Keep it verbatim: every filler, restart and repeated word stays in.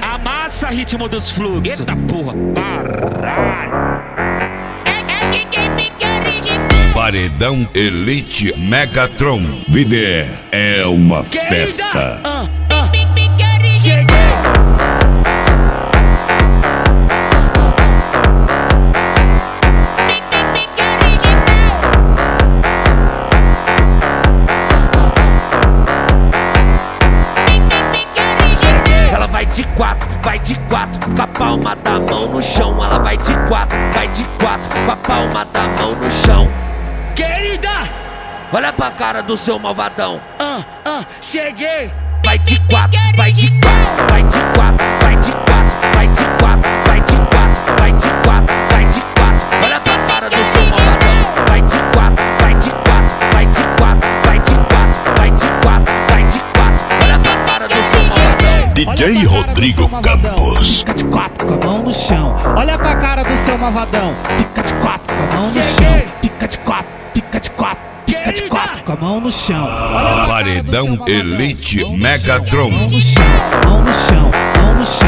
Amassa ritmo dos fluxos. Eita porra, caralho. Paredão Elite Megatron. Viver é uma festa. Ah, ah. Cheguei. Ela vai de quatro, vai de quatro, com a palma da mão no chão. Ela vai de quatro, vai de quatro, com a palma da mão no chão. Querida, olha pra cara do seu malvadão. Ah, ah, cheguei. Vai de quatro, vai de quatro, vai de quatro, vai de quatro, vai de quatro, vai de quatro, vai de quatro, vai de quatro. Olha pra cara do seu malvadão. Vai de quatro, vai de quatro, vai de quatro, vai de quatro, vai de quatro, vai de quatro. Olha pra cara do seu malvadão. D J Rodrigo Campos. Fica de quatro com a mão no chão. Olha pra cara do seu malvadão. Fica de quatro com a mão no chão. Fica de quatro, fica de quatro, fica de quatro com a mão no chão. Olha pra cara do seu Paredão malvadão. Elite Megatron. Mão no chão, mão no chão, mão no chão.